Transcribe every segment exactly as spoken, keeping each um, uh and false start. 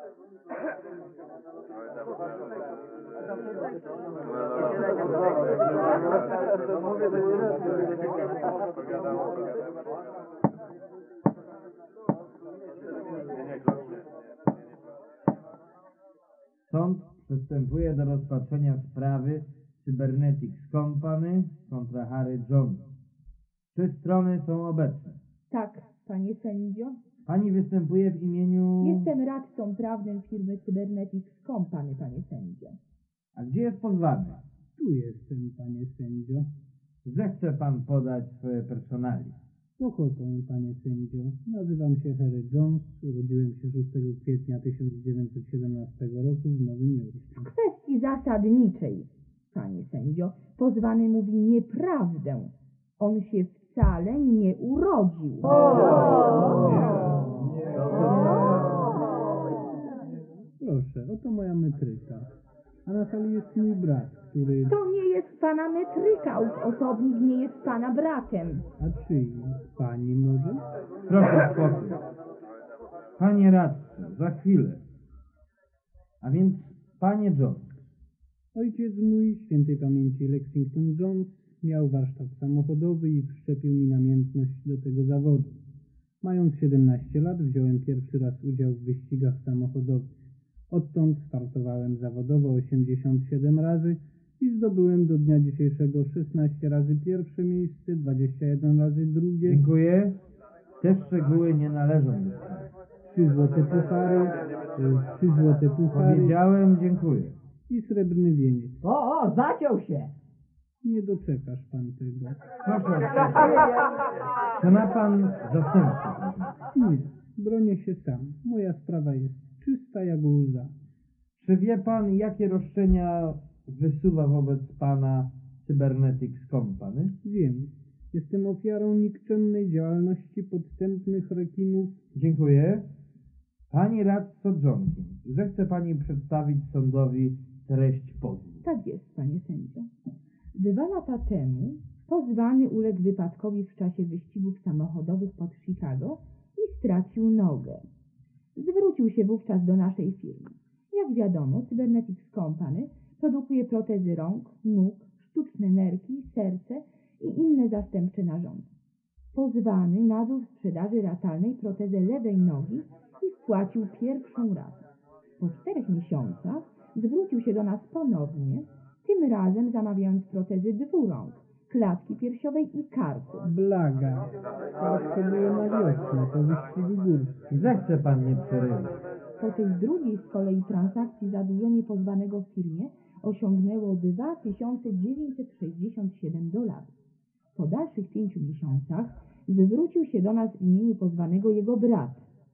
Sąd przystępuje do rozpatrzenia sprawy Cybernetics Company kontra Harry Jones. Czy strony są obecne? Tak, panie sędzio. Pani występuje w imieniu... Jestem radcą prawnym firmy Cybernetics Company, panie sędzio. A gdzie jest pozwany? Tu jestem, panie sędzio. Zechce pan podać swoje personalia. Z ochotą, panie sędzio. Nazywam się Harry Jones. Urodziłem się szóstego kwietnia tysiąc dziewięćset siedemnastego roku w Nowym Jorku. W kwestii zasadniczej, panie sędzio, pozwany mówi nieprawdę. On się wcale nie urodził. Proszę, oto moja metryka. A na sali jest mój brat, który... To nie jest pana metryka, ów osobnik nie jest pana bratem. A czyj? Pani może? Proszę spokój. Panie radco, za chwilę. A więc, panie Jones. Ojciec mój, świętej pamięci Lexington Jones, miał warsztat samochodowy i wszczepił mi namiętność do tego zawodu. Mając siedemnaście lat wziąłem pierwszy raz udział w wyścigach samochodowych. Odtąd startowałem zawodowo osiemdziesiąt siedem razy i zdobyłem do dnia dzisiejszego szesnaście razy pierwsze miejsce, dwadzieścia jeden razy drugie. Dziękuję. Te szczegóły nie należą do sprawy. Trzy złote puchary, trzy złote puchary. Powiedziałem dziękuję. I srebrny wieniec. O, o, zaciął się. Nie doczekasz pan tego. Proszę. Czy ma pan zastępcę? Nie, bronię się sam. Moja sprawa jest czysta jak łza. Czy wie pan, jakie roszczenia wysuwa wobec pana Cybernetics Company? Wiem. Jestem ofiarą nikczemnej działalności podstępnych rekinów. Dziękuję. Pani radco Johnson, zechce pani przedstawić sądowi treść pozwu. Tak jest, panie sędzio. Dwa lata temu pozwany uległ wypadkowi w czasie wyścigów samochodowych pod Chicago i stracił nogę. Zwrócił się wówczas do naszej firmy. Jak wiadomo, Cybernetics Company produkuje protezy rąk, nóg, sztuczne nerki, serce i inne zastępcze narządy. Pozwany nabył w sprzedaży ratalnej protezę lewej nogi i wpłacił pierwszą ratę. Po czterech miesiącach zwrócił się do nas ponownie, tym razem zamawiając protezy dwóch rąk, klatki piersiowej i karku. Blaga. Teraz to było na wiosnę, po wyścigu górskim. Zechce pan nie przerywać. Po tej drugiej z kolei transakcji zadłużenie pozwanego w firmie osiągnęło dwa tysiące dziewięćset sześćdziesiąt siedem dolarów. Po dalszych pięciu miesiącach zwrócił się do nas w imieniu pozwanego jego brat.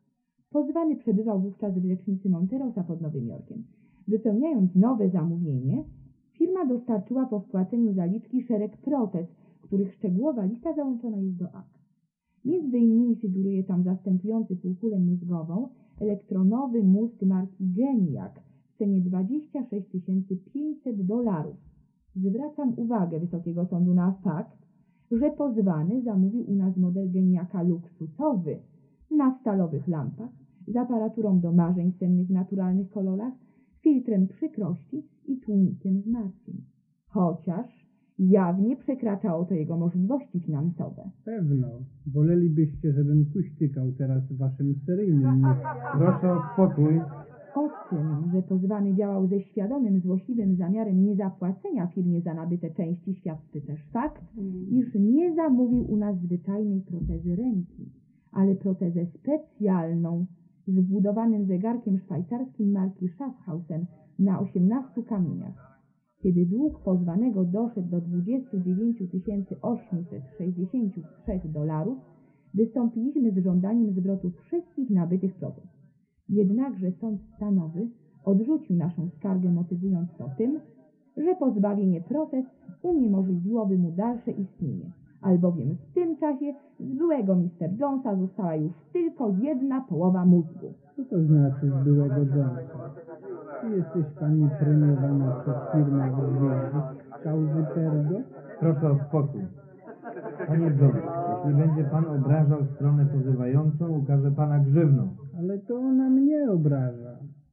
Pozwany przebywał wówczas w lecznicy Monterosa pod Nowym Jorkiem. Wypełniając nowe zamówienie, firma dostarczyła po wpłaceniu zaliczki szereg protez, których szczegółowa lista załączona jest do akt. Między innymi figuruje tam zastępujący półkulę mózgową elektronowy mózg marki Geniak w cenie dwadzieścia sześć tysięcy pięćset dolarów. Zwracam uwagę Wysokiego Sądu na fakt, że pozwany zamówił u nas model Geniaka luksusowy na stalowych lampach, z aparaturą do marzeń sennych w naturalnych kolorach, filtrem przykrości i tłumikiem zmartwień. Chociaż jawnie przekraczało to jego możliwości finansowe. Pewno. Wolelibyście, żebym kuśtykał teraz waszym seryjnym mózgiem. Proszę o spokój. O tym, że pozwany działał ze świadomym, złośliwym zamiarem niezapłacenia firmie za nabyte części, świadczy też fakt, iż nie zamówił u nas zwyczajnej protezy ręki, ale protezę specjalną z wbudowanym zegarkiem szwajcarskim marki Schaffhausen na osiemnastu kamieniach. Kiedy dług pozwanego doszedł do dwudziestu dziewięciu tysięcy osiemset sześćdziesięciu trzech dolarów, wystąpiliśmy z żądaniem zwrotu wszystkich nabytych protez. Jednakże sąd stanowy odrzucił naszą skargę, motywując to tym, że pozbawienie protez uniemożliwiłoby mu dalsze istnienie, albowiem w tym czasie z byłego mister Jonesa została już tylko jedna połowa mózgu. Co to znaczy z byłego Jonesa? Czy jesteś pani premiowana przez firmę odwiedzić z kauzy Perdo? Proszę o spokój. Panie Jones, jeśli będzie pan obrażał stronę pozywającą, ukaże pana grzywną. Ale to ona mnie obraża.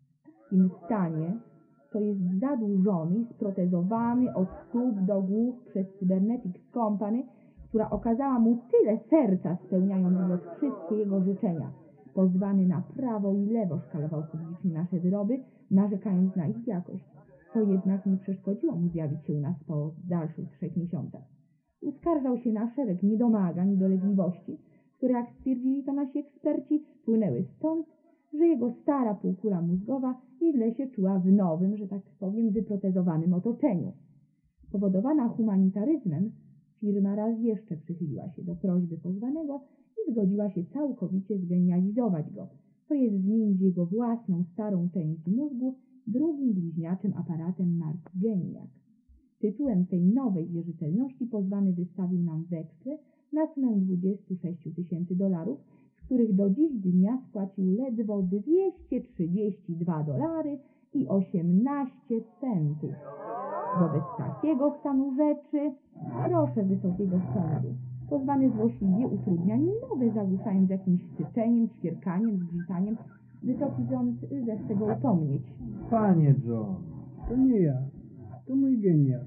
kiepskim stanie, to jest zadłużony i sprotezowany od stóp do głów przez Cybernetics Company, która okazała mu tyle serca, spełniając wrot wszystkie jego życzenia. Pozwany na prawo i lewo szkalował publicznie nasze wyroby, narzekając na ich jakość. To jednak nie przeszkodziło mu zjawić się u nas po dalszych trzech miesiącach. Uskarżał się na szereg niedomagań i dolegliwości, które, jak stwierdzili to nasi eksperci, płynęły stąd, że jego stara półkula mózgowa źle się czuła w nowym, że tak powiem, wyprotezowanym otoczeniu. Powodowana humanitaryzmem, firma raz jeszcze przychyliła się do prośby pozwanego i zgodziła się całkowicie zgenializować go, to jest zmienić jego własną starą część mózgu drugim bliźniaczym aparatem marki Geniak. Tytułem tej nowej wierzytelności pozwany wystawił nam weksle na sumę dwadzieścia sześć tysięcy dolarów, z których do dziś dnia spłacił ledwo dwieście trzydzieści dwa dolary i osiemnaście centów. Wobec takiego stanu rzeczy proszę Wysokiego Sądu. Pozwany złośliwie utrudnia mi nowe, zagłuszając jakimś syczeniem, ćwierkaniem, zgrzytaniem. Wysoki Sąd zechce go upomnieć. Panie John, To nie ja, to mój genial.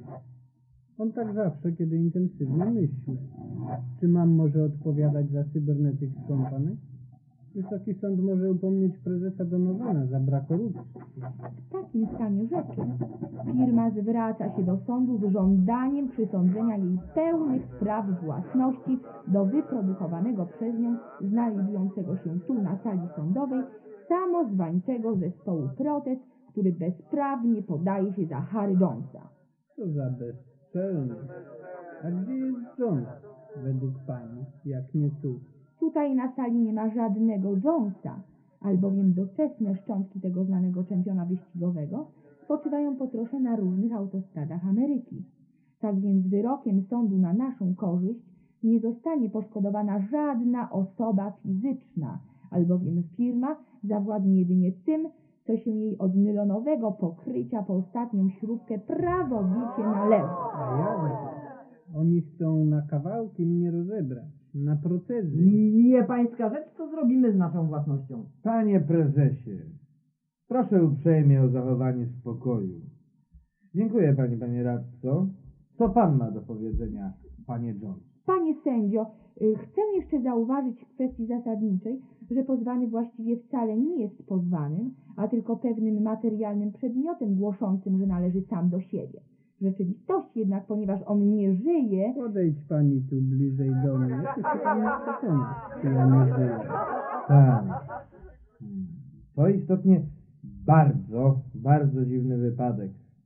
On tak zawsze, kiedy intensywnie myślę. Czy mam może odpowiadać za Cybernetics Company? Wysoki Sąd może upomnieć prezesa Donowana za brak korupcji. W takim stanie rzeczy firma zwraca się do sądu z żądaniem przysądzenia jej pełnych praw własności do wyprodukowanego przez nią, znajdującego się tu na sali sądowej, samozwańczego zespołu protez, który bezprawnie podaje się za Harry Jonesa. Co za bezczelny. A gdzie jest Jones, według pani, jak nie tu? Tutaj na sali nie ma żadnego Jonesa, albowiem doczesne szczątki tego znanego czempiona wyścigowego spoczywają po trosze na różnych autostradach Ameryki. Tak więc wyrokiem sądu na naszą korzyść nie zostanie poszkodowana żadna osoba fizyczna, albowiem firma zawładnie jedynie tym, co się jej od nylonowego pokrycia po ostatnią śrubkę prawowicie należy. A jak? Oni chcą na kawałki mnie rozebrać, na protezy. Nie pańska rzecz, co zrobimy z naszą własnością? panie prezesie, proszę uprzejmie o zachowanie spokoju. Dziękuję pani, panie radco. Co pan ma do powiedzenia, panie John? Panie sędzio, y, chcę jeszcze zauważyć w kwestii zasadniczej, że pozwany właściwie wcale nie jest pozwanym, a tylko pewnym materialnym przedmiotem głoszącym, że należy sam do siebie. W rzeczywistości jednak, ponieważ on nie żyje... Podejdź pani tu bliżej do mnie, to się pani przekonać, czy ja nie żyję. Tak. Hmm. To istotnie bardzo, bardzo dziwny wypadek.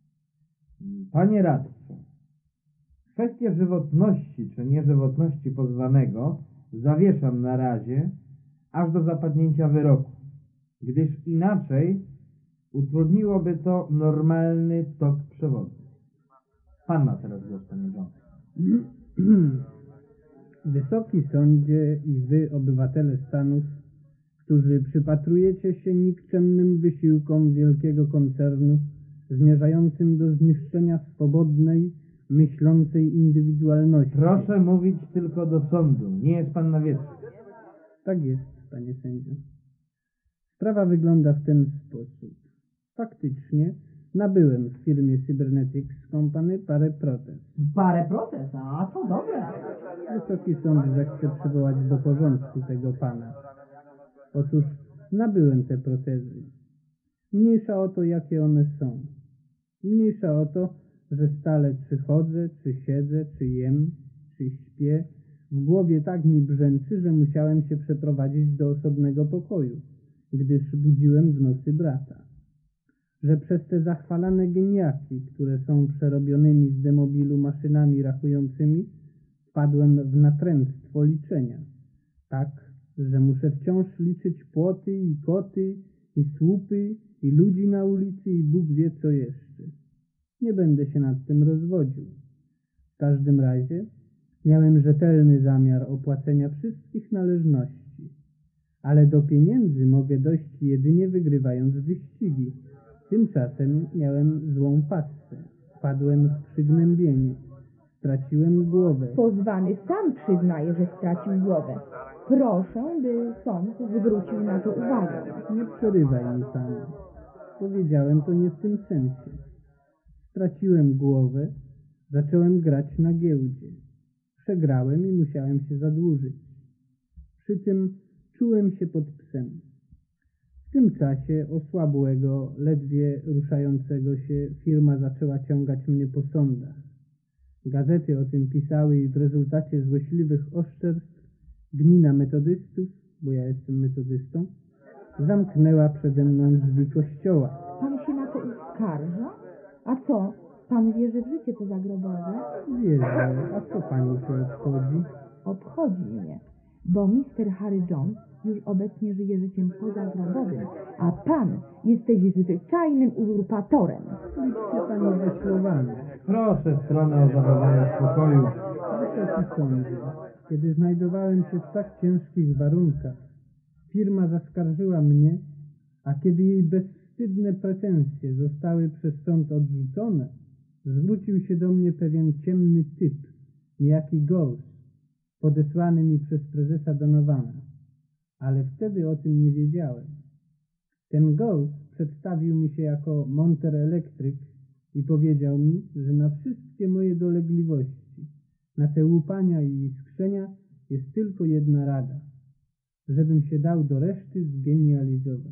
Panie radco, kwestię żywotności czy nieżywotności pozwanego zawieszam na razie, aż do zapadnięcia wyroku, gdyż inaczej utrudniłoby to normalny tok przewodu. Pan ma teraz głos, panie John. Wysoki sądzie i wy, obywatele Stanów, którzy przypatrujecie się nikczemnym wysiłkom wielkiego koncernu zmierzającym do zniszczenia swobodnej, myślącej indywidualności. Proszę mówić tylko do sądu. Nie jest pan na wiecu. Tak jest, panie sędzio. Sprawa wygląda w ten sposób. Faktycznie nabyłem w firmie Cybernetics Company parę protez. Parę proces, a to dobre. Wysoki sąd zechce przywołać do porządku tego pana. Otóż nabyłem te protezy. Mniejsza o to, jakie one są. Mniejsza o to, że stale czy chodzę, czy siedzę, czy jem, czy śpię. W głowie tak mi brzęczy, że musiałem się przeprowadzić do osobnego pokoju, gdyż budziłem w nocy brata. Że przez te zachwalane geniaki, które są przerobionymi z demobilu maszynami rachującymi, wpadłem w natręctwo liczenia. Tak, że muszę wciąż liczyć płoty i koty i słupy i ludzi na ulicy i Bóg wie co jeszcze. Nie będę się nad tym rozwodził. W każdym razie miałem rzetelny zamiar opłacenia wszystkich należności, ale do pieniędzy mogę dojść jedynie wygrywając wyścigi. Tymczasem miałem złą passę. Wpadłem w przygnębienie. Straciłem głowę. Pozwany sam przyznaje, że stracił głowę. Proszę, by sąd zwrócił na to uwagę. Nie przerywaj mi pan. Powiedziałem to nie w tym sensie. Straciłem głowę, zacząłem grać na giełdzie. Przegrałem i musiałem się zadłużyć. Przy tym czułem się pod psem. W tym czasie osłabłego, ledwie ruszającego się firma zaczęła ciągać mnie po sądach. Gazety o tym pisały i w rezultacie złośliwych oszczerstw gmina metodystów, bo ja jestem metodystą, zamknęła przede mną drzwi kościoła. Pan się na to uskarża? A co? Pan wierzy w życie pozagrobowe? Wierzę, a co pani to obchodzi? Obchodzi mnie, bo mister Harry Jones już obecnie żyje życiem pozagrobowym, a pan jesteś zwyczajnym uzurpatorem. Liczcie pani ze słowami. Proszę stronę o zachowanie spokoju. Wysoki sądzie, kiedy znajdowałem się w tak ciężkich warunkach, firma zaskarżyła mnie, a kiedy jej bezwstydne pretensje zostały przez sąd odrzucone, zwrócił się do mnie pewien ciemny typ, niejaki Ghost, podesłany mi przez prezesa Donowana. Ale wtedy o tym nie wiedziałem. Ten Ghost przedstawił mi się jako monter elektryk i powiedział mi, że na wszystkie moje dolegliwości, na te łupania i iskrzenia jest tylko jedna rada, żebym się dał do reszty zgenializować.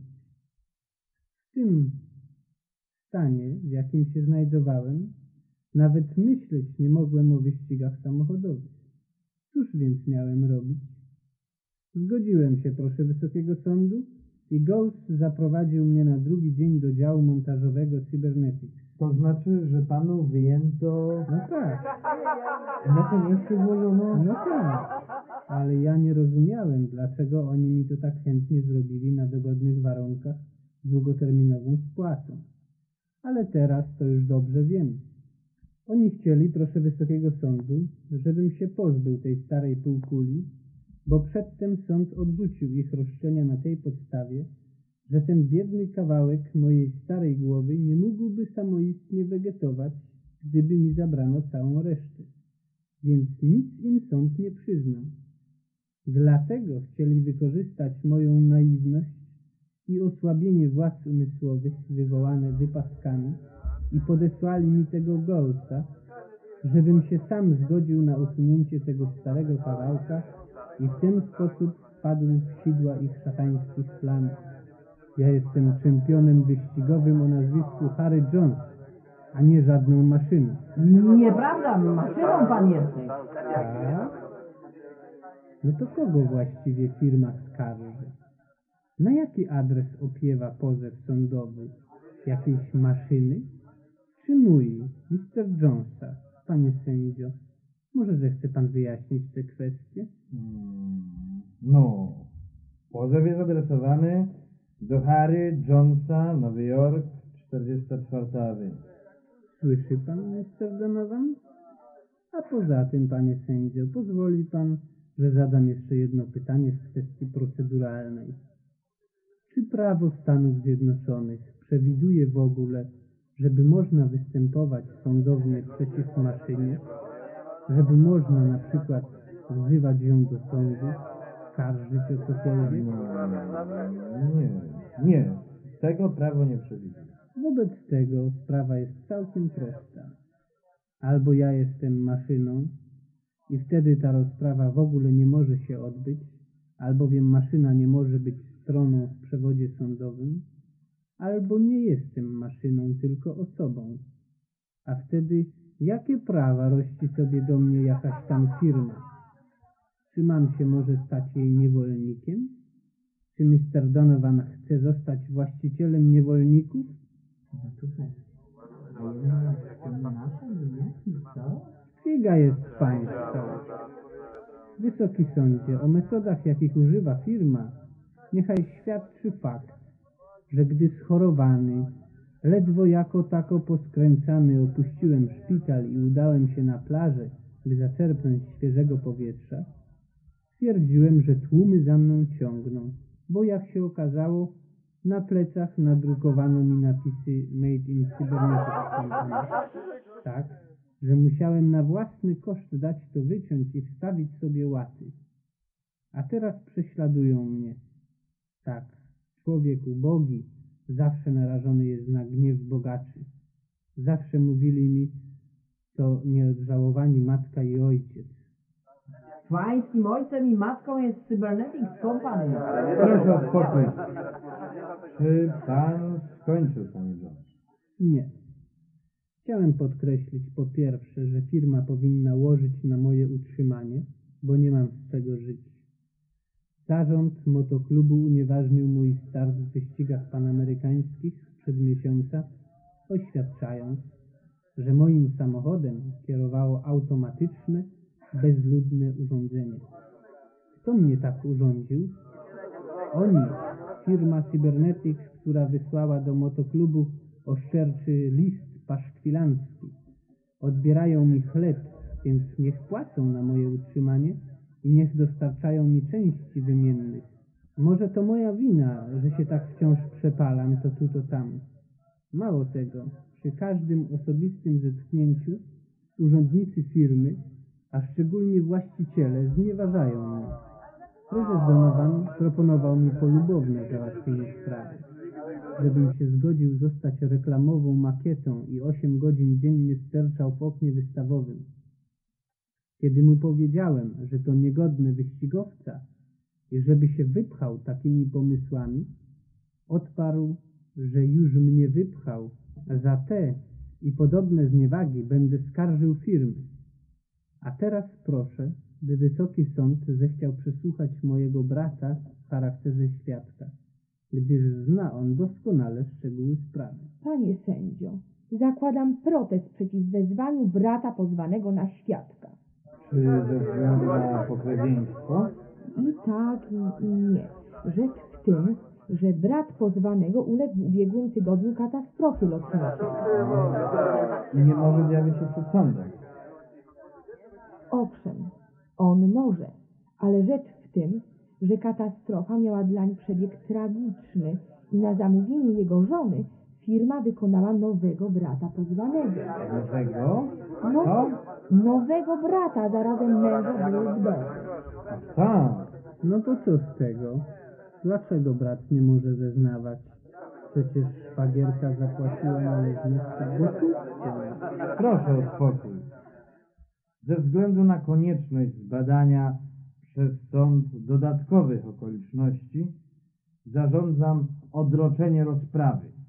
W tym stanie, w jakim się znajdowałem, nawet myśleć nie mogłem o wyścigach samochodowych. Cóż więc miałem robić? Zgodziłem się, proszę Wysokiego Sądu, i Ghost zaprowadził mnie na drugi dzień do działu montażowego Cybernetics. To znaczy, że panu wyjęto... No tak, Na to miejsce złożono... no tak, ale ja nie rozumiałem, dlaczego oni mi to tak chętnie zrobili na dogodnych warunkach z długoterminową spłatą. Ale teraz to już dobrze wiem. Oni chcieli, proszę Wysokiego Sądu, żebym się pozbył tej starej półkuli, bo przedtem sąd odrzucił ich roszczenia na tej podstawie, że ten biedny kawałek mojej starej głowy nie mógłby samoistnie wegetować, gdyby mi zabrano całą resztę. Więc nic im sąd nie przyznał. Dlatego chcieli wykorzystać moją naiwność i osłabienie władz umysłowych wywołane wypadkami i podesłali mi tego Ghosta, żebym się sam zgodził na usunięcie tego starego kawałka i w ten sposób wpadł w sidła ich szatańskich planów. Ja jestem czempionem wyścigowym o nazwisku Harry Jones, a nie żadną maszyną. Nieprawda, maszyną pan jesteś. Tak? No to kogo właściwie firma skarży? Na jaki adres opiewa pozew sądowy? Jakiejś maszyny? Czy mój, mister Jonesa, panie sędzio? Może zechce pan wyjaśnić te kwestie? Hmm, No, pozew jest adresowany do Harry Jonesa, Nowy Jork, czterdziesta czwarta Avenue. Słyszy pan, mister Donovan? A poza tym, panie sędzio, pozwoli pan, że zadam jeszcze jedno pytanie z kwestii proceduralnej. Czy prawo Stanów Zjednoczonych przewiduje w ogóle, żeby można występować sądownie przeciw maszynie? Żeby można na przykład wzywać ją do sądu, skarżyć o cokolwiek? Nie, nie, tego prawo nie przewiduje. Wobec tego sprawa jest całkiem prosta. Albo ja jestem maszyną i wtedy ta rozprawa w ogóle nie może się odbyć, albowiem maszyna nie może być stroną w przewodzie sądowym, albo nie jestem maszyną, tylko osobą. A wtedy jakie prawa rości sobie do mnie jakaś tam firma? Czy mam się może stać jej niewolnikiem? Czy mister Donovan chce zostać właścicielem niewolników? No tutaj, a jednak to nasze wymiaki, co? Figa jest państwa. Wysoki sądzie, o metodach, jakich używa firma, niechaj świadczy fakt, że gdy schorowany, ledwo jako tako poskręcany opuściłem szpital i udałem się na plażę, by zaczerpnąć świeżego powietrza, stwierdziłem, że tłumy za mną ciągną, bo jak się okazało, na plecach nadrukowano mi napisy Made in Cybernetics Company. Tak, że musiałem na własny koszt dać to wyciąć i wstawić sobie łaty. A teraz prześladują mnie. Tak, człowiek ubogi, zawsze narażony jest na gniew bogaczy. Zawsze mówili mi, to nieodżałowani matka i ojciec. Pańskim ojcem i matką jest Cybernetics Company. Proszę o spokój. Czy pan skończył, panie Jones? Nie. Chciałem podkreślić po pierwsze, że firma powinna łożyć na moje utrzymanie, bo nie mam z czego żyć. Zarząd motoklubu unieważnił mój start w wyścigach panamerykańskich sprzed miesiąca, oświadczając, że moim samochodem kierowało automatyczne, bezludne urządzenie. Kto mnie tak urządził? Oni, firma Cybernetics, która wysłała do motoklubu oszczerczy list paszkwilancki. Odbierają mi chleb, więc niech płacą na moje utrzymanie i niech dostarczają mi części wymiennych. Może to moja wina, że się tak wciąż przepalam to tu, to tam. Mało tego, przy każdym osobistym zetknięciu urzędnicy firmy, a szczególnie właściciele, znieważają mnie. Prezes Donovan proponował mi polubowne załatwienie sprawy, żebym się zgodził zostać reklamową makietą i osiem godzin dziennie sterczał w oknie wystawowym. Kiedy mu powiedziałem, że to niegodne wyścigowca i żeby się wypchał takimi pomysłami, odparł, że już mnie wypchał, a za te i podobne zniewagi będę skarżył firmy. A teraz proszę, by Wysoki Sąd zechciał przesłuchać mojego brata w charakterze świadka, gdyż zna on doskonale szczegóły sprawy. Panie sędzio, zakładam protest przeciw wezwaniu brata pozwanego na świadka. Czy ze względu na pokrewieństwo? I tak, i, i nie. Rzecz w tym, że brat pozwanego uległ w ubiegłym tygodniu katastrofie lotniczej. I nie może zjawić się przed sądem. Owszem, on może, ale rzecz w tym, że katastrofa miała dlań przebieg tragiczny i na zamówienie jego żony firma wykonała nowego brata pozwanego. Nowego? No, Co? nowego brata, zarazem męża były w domu. Ach, tak. No to co z tego? Dlaczego brat nie może zeznawać? Przecież szwagierka zapłaciła należności gotówką. Proszę o spokój. Ze względu na konieczność zbadania przez sąd dodatkowych okoliczności zarządzam odroczenie rozprawy.